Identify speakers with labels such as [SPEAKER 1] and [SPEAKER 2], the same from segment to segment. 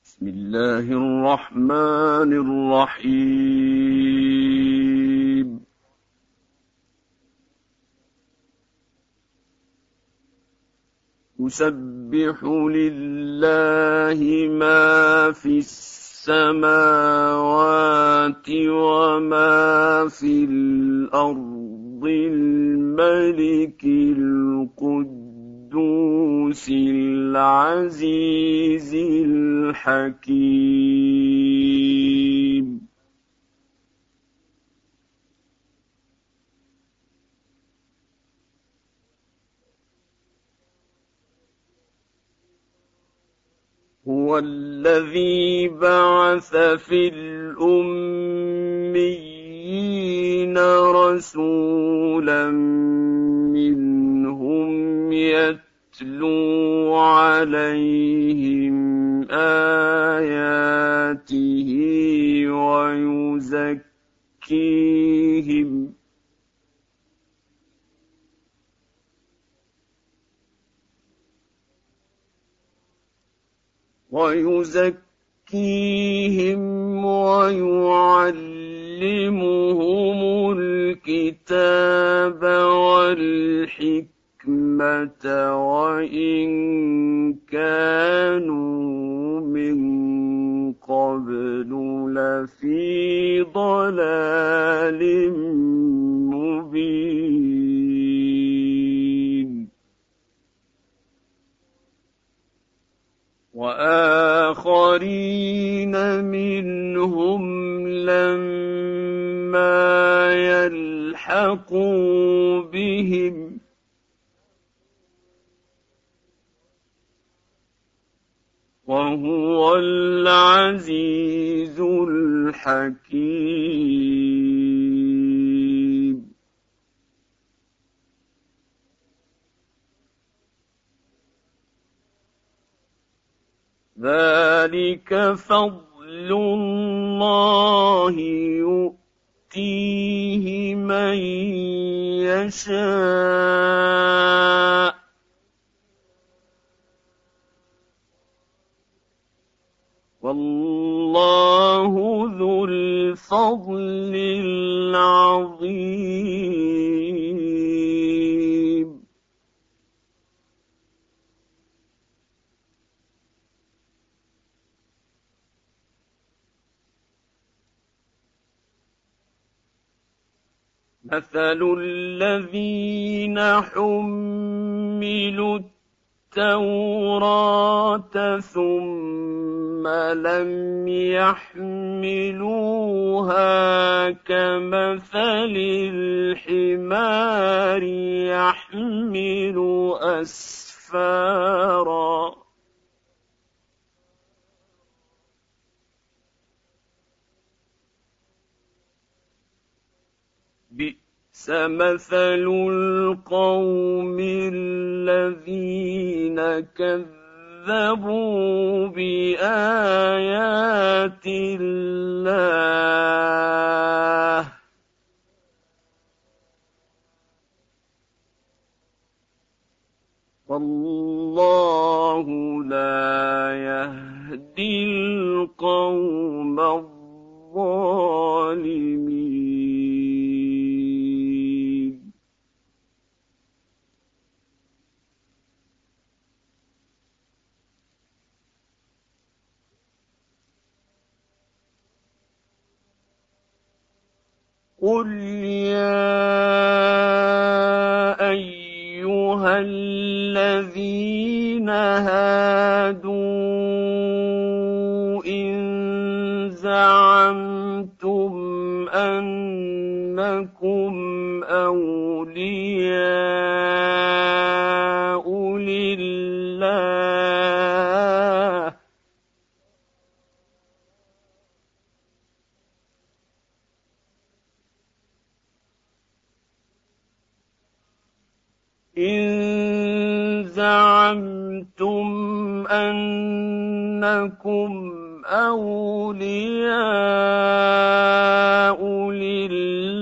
[SPEAKER 1] بسم الله الرحمن الرحيم. يسبح لله ما في السماوات وما في الأرض الملك القدوس العزيز الحكيم. هو الذي بعث في الأميين رسولا منهم يتلو عليهم آياته ويزكيهم ويعلمهم الكتاب والحكمة وإن كانوا من قبل لفي ضلال مبين. وآخرين منهم لما يلحقوا بهم وهو العزيز الحكيم. ذلك فضل الله يؤتيه من يشاء والله ذو الفضل العظيم. مثل الذين حملوا التوراة ثم لم يحملوها كمثل الحمار يحمل أسفارا بئس مثل القوم الذين كذبوا بآيات الله والله لا يهدي القوم الظالمين. قل يا أيها الذين هادوا إن زعمتم أنكم أولياء لله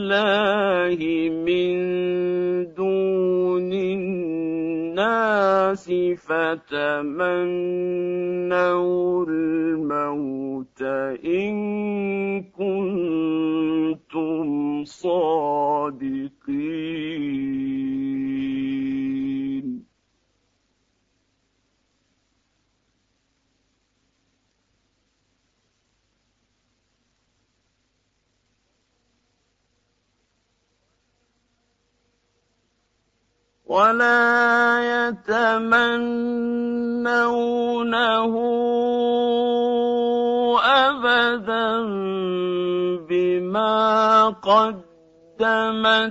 [SPEAKER 1] من دون الناس فتمنوا الموت إن كنتم صادقين. ولا يتمنونه أبدا بما قدمت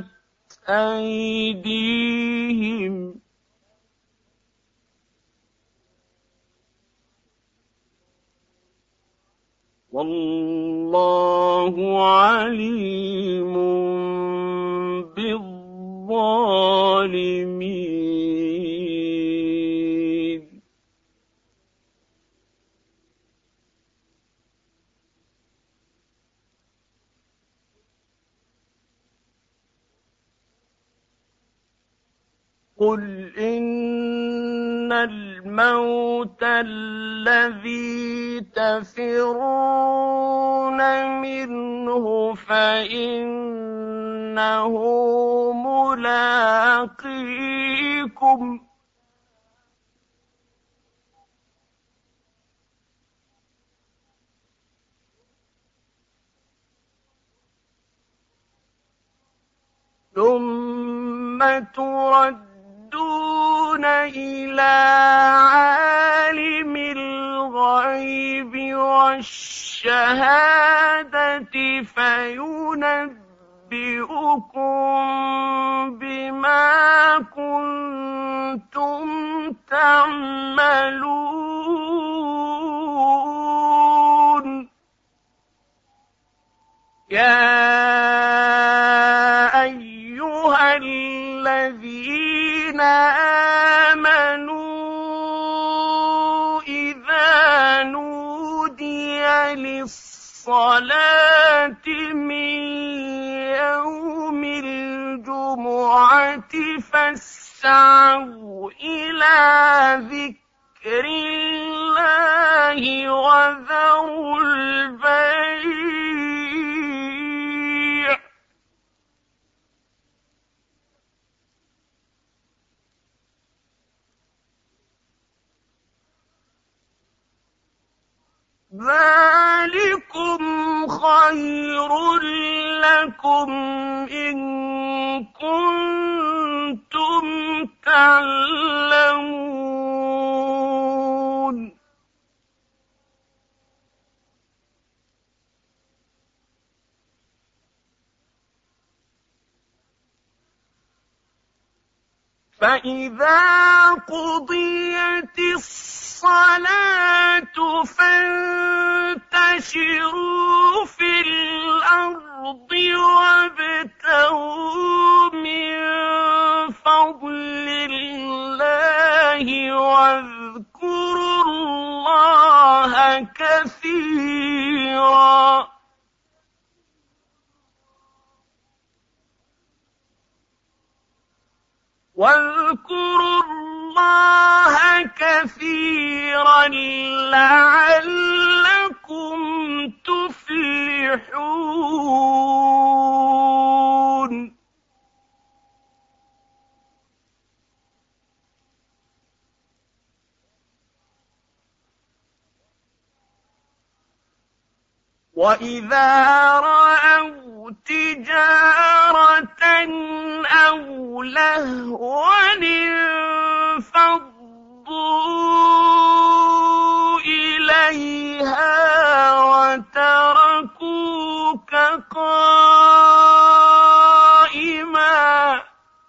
[SPEAKER 1] أيديهم والله عليم بالظالمين. قل إن الموت الذي تفرون منه فإنه ملاقيكم ثم تردون إلى عالم الغيب والشهادة فينبئكم بما كنتم تعملون. يا أيها الذين آمنوا إذا نودي للصلاة من يوم الجمعة فاسعوا إلى ذكر الله وذروا البيع ذلكم خير لكم إن كنتم تعلمون. فإذا قضيت الصلاة فانتشروا في الأرض وابتغوا من فضل الله واذكروا الله كثيرا لعلكم تفلحون. وإذا رأوا تجارة أو لهوا انفضوا إليها وتركوك قائما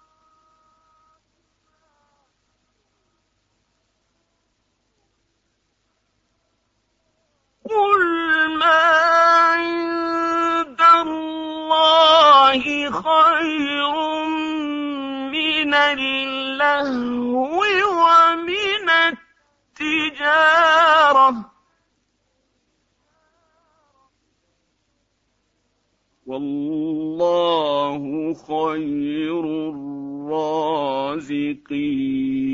[SPEAKER 1] قل ما عند الله خير من اللهو ومن التجارة والله خير الرازقين.